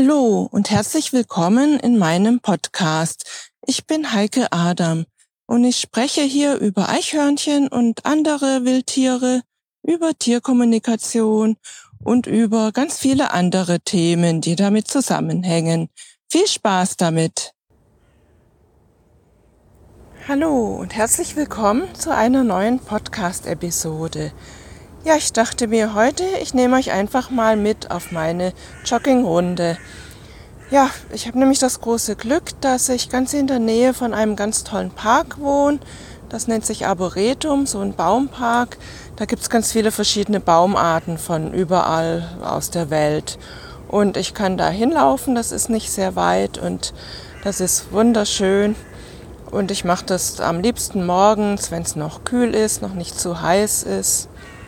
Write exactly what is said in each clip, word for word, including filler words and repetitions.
Hallo und herzlich willkommen in meinem Podcast. Ich bin Heike Adam und ich spreche hier über Eichhörnchen und andere Wildtiere, über Tierkommunikation und über ganz viele andere Themen, die damit zusammenhängen. Viel Spaß damit! Hallo und herzlich willkommen zu einer neuen Podcast-Episode. Ja, ich dachte mir heute, ich nehme euch einfach mal mit auf meine Joggingrunde. Ja, ich habe nämlich das große Glück, dass ich ganz in der Nähe von einem ganz tollen Park wohne. Das nennt sich Arboretum, so ein Baumpark. Da gibt es ganz viele verschiedene Baumarten von überall aus der Welt. Und ich kann da hinlaufen, das ist nicht sehr weit und das ist wunderschön. Und ich mache das am liebsten morgens, wenn es noch kühl ist, noch nicht zu heiß ist.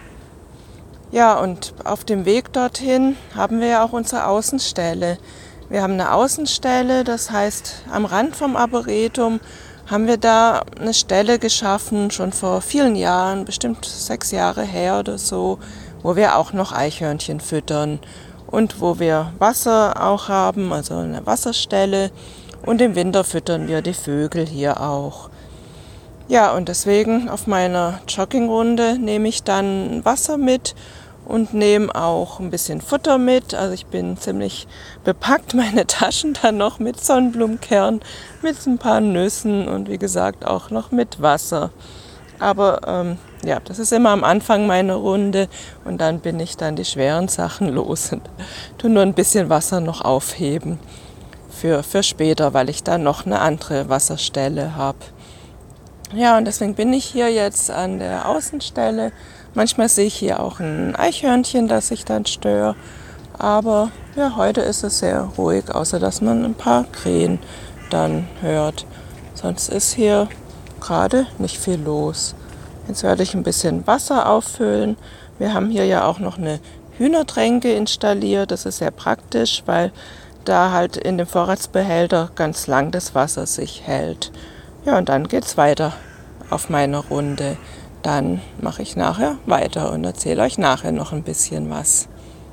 Ja, und auf dem Weg dorthin haben wir ja auch unsere Außenstelle. Wir haben eine Außenstelle, das heißt, am Rand vom Arboretum haben wir da eine Stelle geschaffen, schon vor vielen Jahren, bestimmt sechs Jahre her oder so, wo wir auch noch Eichhörnchen füttern und wo wir Wasser auch haben, also eine Wasserstelle. Und im Winter füttern wir die Vögel hier auch. Ja, und deswegen auf meiner Joggingrunde nehme ich dann Wasser mit und nehme auch ein bisschen Futter mit. Also ich bin ziemlich bepackt, meine Taschen dann noch mit Sonnenblumenkern, mit ein paar Nüssen und wie gesagt auch noch mit Wasser. Aber ähm, ja, das ist immer am Anfang meiner Runde und dann bin ich dann die schweren Sachen los und tue nur ein bisschen Wasser noch aufheben für, für später, weil ich dann noch eine andere Wasserstelle habe. Ja, und deswegen bin ich hier jetzt an der Außenstelle. Manchmal sehe ich hier auch ein Eichhörnchen, das ich dann störe. Aber ja, heute ist es sehr ruhig, außer dass man ein paar Krähen dann hört. Sonst ist hier gerade nicht viel los. Jetzt werde ich ein bisschen Wasser auffüllen. Wir haben hier ja auch noch eine Hühnertränke installiert. Das ist sehr praktisch, weil da halt in dem Vorratsbehälter ganz lang das Wasser sich hält. Ja, und dann geht's weiter auf meiner Runde. Dann mache ich nachher weiter und erzähle euch nachher noch ein bisschen was.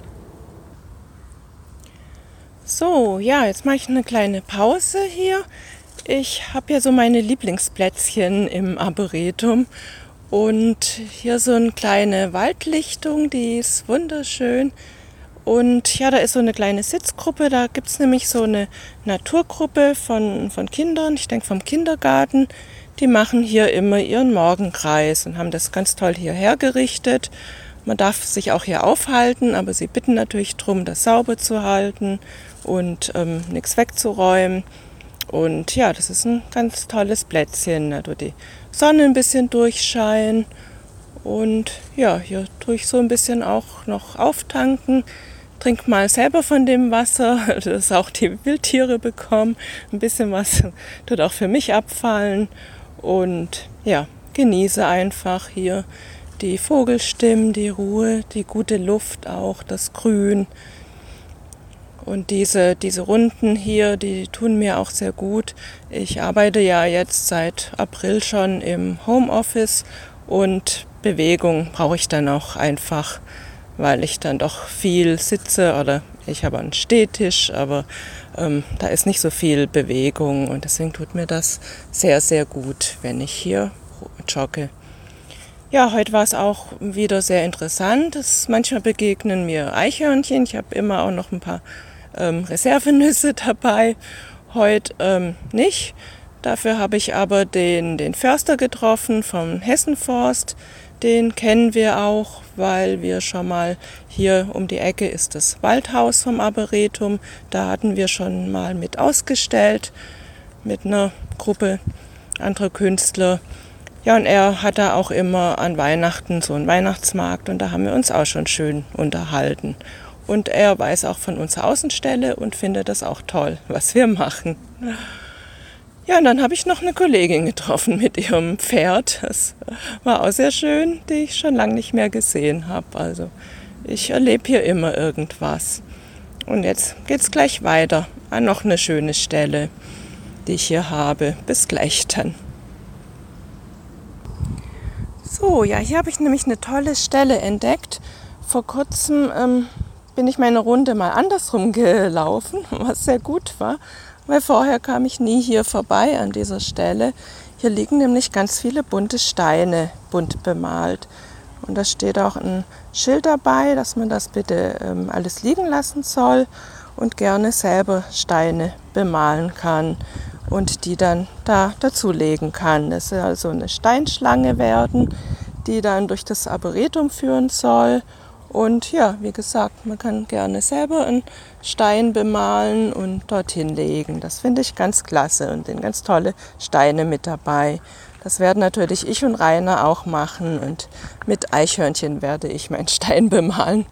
So, ja, jetzt mache ich eine kleine Pause hier. Ich habe hier so meine Lieblingsplätzchen im Arboretum und hier so eine kleine Waldlichtung, die ist wunderschön. Und ja, da ist so eine kleine Sitzgruppe, da gibt es nämlich so eine Naturgruppe von, von Kindern, ich denke vom Kindergarten. Die machen hier immer ihren Morgenkreis und haben das ganz toll hier hergerichtet. Man darf sich auch hier aufhalten, aber sie bitten natürlich darum, das sauber zu halten und ähm, nichts wegzuräumen. Und ja, das ist ein ganz tolles Plätzchen, da tut die Sonne ein bisschen durchscheinen. Und ja, hier tue ich so ein bisschen auch noch auftanken. Trink mal selber von dem Wasser, dass auch die Wildtiere bekommen. Ein bisschen was tut auch für mich abfallen. Und ja, genieße einfach hier die Vogelstimmen, die Ruhe, die gute Luft auch, das Grün. Und diese, diese Runden hier, die tun mir auch sehr gut. Ich arbeite ja jetzt seit April schon im Homeoffice und Bewegung brauche ich dann auch einfach, weil ich dann doch viel sitze oder ich habe einen Stehtisch, aber ähm, da ist nicht so viel Bewegung und deswegen tut mir das sehr, sehr gut, wenn ich hier jogge. Ja, heute war es auch wieder sehr interessant. Es, manchmal begegnen mir Eichhörnchen. Ich habe immer auch noch ein paar ähm, Reservenüsse dabei. Heute ähm, nicht. Dafür habe ich aber den, den Förster getroffen vom Hessenforst. Den kennen wir auch, weil wir schon mal hier um die Ecke ist das Waldhaus vom Arboretum. Da hatten wir schon mal mit ausgestellt mit einer Gruppe anderer Künstler. Ja, und er hat da auch immer an Weihnachten so einen Weihnachtsmarkt und da haben wir uns auch schon schön unterhalten. Und er weiß auch von unserer Außenstelle und findet das auch toll, was wir machen. Ja, und dann habe ich noch eine Kollegin getroffen mit ihrem Pferd. Das war auch sehr schön, die ich schon lange nicht mehr gesehen habe. Also ich erlebe hier immer irgendwas. Und jetzt geht's gleich weiter an noch eine schöne Stelle, die ich hier habe. Bis gleich dann. So, ja, hier habe ich nämlich eine tolle Stelle entdeckt. Vor kurzem ähm, bin ich meine Runde mal andersrum gelaufen, was sehr gut war, weil vorher kam ich nie hier vorbei an dieser Stelle. Hier liegen nämlich ganz viele bunte Steine, bunt bemalt. Und da steht auch ein Schild dabei, dass man das bitte ähm, alles liegen lassen soll und gerne selber Steine bemalen kann und die dann da dazulegen kann. Das soll also eine Steinschlange werden, die dann durch das Arboretum führen soll. Und ja, wie gesagt, man kann gerne selber einen Stein bemalen und dorthin legen. Das finde ich ganz klasse und sind ganz tolle Steine mit dabei. Das werden natürlich ich und Rainer auch machen und mit Eichhörnchen werde ich meinen Stein bemalen.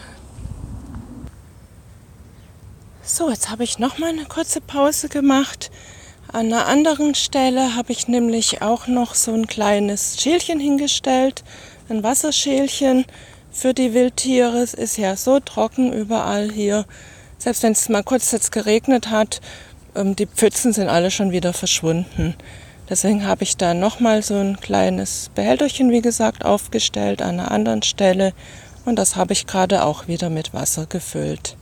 So, jetzt habe ich noch mal eine kurze Pause gemacht. An einer anderen Stelle habe ich nämlich auch noch so ein kleines Schälchen hingestellt, ein Wasserschälchen für die Wildtiere. Es ist ja so trocken überall hier. Selbst wenn es mal kurz jetzt geregnet hat, die Pfützen sind alle schon wieder verschwunden. Deswegen habe ich da nochmal so ein kleines Behälterchen, wie gesagt, aufgestellt an einer anderen Stelle. Und das habe ich gerade auch wieder mit Wasser gefüllt.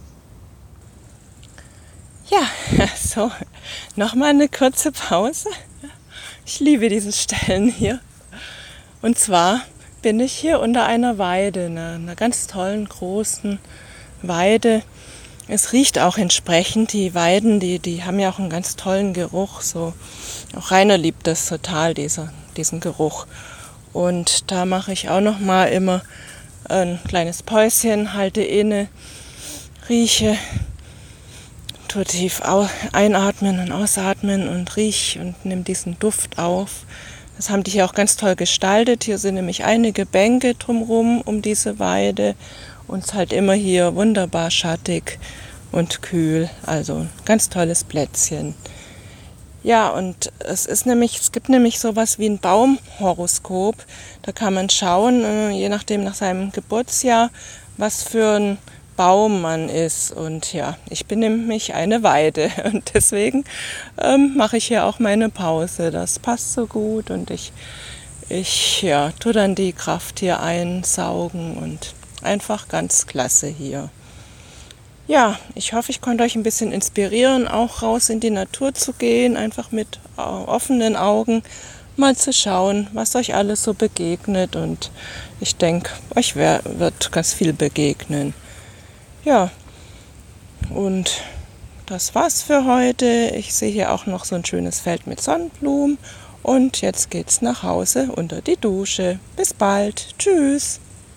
Ja, so, nochmal eine kurze Pause. Ich liebe diese Stellen hier. Und zwar bin ich hier unter einer Weide, einer, einer ganz tollen, großen Weide. Es riecht auch entsprechend, die Weiden, die, die haben ja auch einen ganz tollen Geruch. So. Auch Rainer liebt das total, dieser, diesen Geruch. Und da mache ich auch noch mal immer ein kleines Päuschen, halte inne, rieche, tue tief einatmen und ausatmen und riech und nimm diesen Duft auf. Das haben die hier auch ganz toll gestaltet. Hier sind nämlich einige Bänke drumherum um diese Weide. Und es ist halt immer hier wunderbar schattig und kühl. Also ein ganz tolles Plätzchen. Ja, und es ist nämlich, es gibt nämlich sowas wie ein Baumhoroskop. Da kann man schauen, je nachdem nach seinem Geburtsjahr, was für ein Baum man ist. Und ja, ich bin nämlich eine Weide und deswegen ähm, mache ich hier auch meine Pause. Das passt so gut und ich, ich ja, tue dann die Kraft hier einsaugen und einfach ganz klasse hier. Ja, ich hoffe, ich konnte euch ein bisschen inspirieren, auch raus in die Natur zu gehen, einfach mit offenen Augen mal zu schauen, was euch alles so begegnet. Und ich denke, euch wird ganz viel begegnen. Ja, und das war's für heute. Ich sehe hier auch noch so ein schönes Feld mit Sonnenblumen. Und jetzt geht's nach Hause unter die Dusche. Bis bald. Tschüss.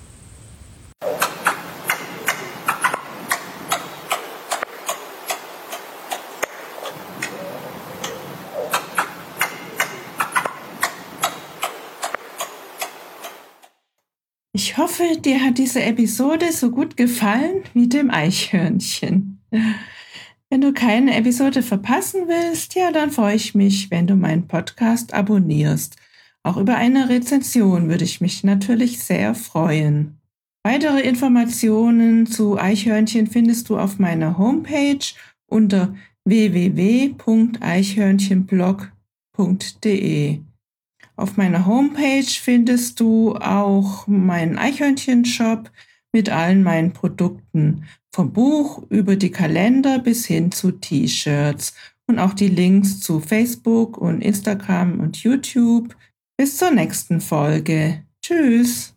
Ich hoffe, dir hat diese Episode so gut gefallen wie dem Eichhörnchen. Wenn du keine Episode verpassen willst, ja, dann freue ich mich, wenn du meinen Podcast abonnierst. Auch über eine Rezension würde ich mich natürlich sehr freuen. Weitere Informationen zu Eichhörnchen findest du auf meiner Homepage unter w w w punkt eichhörnchenblog punkt d e. Auf meiner Homepage findest du auch meinen Eichhörnchen-Shop mit allen meinen Produkten, vom Buch über die Kalender bis hin zu T-Shirts und auch die Links zu Facebook und Instagram und YouTube. Bis zur nächsten Folge. Tschüss!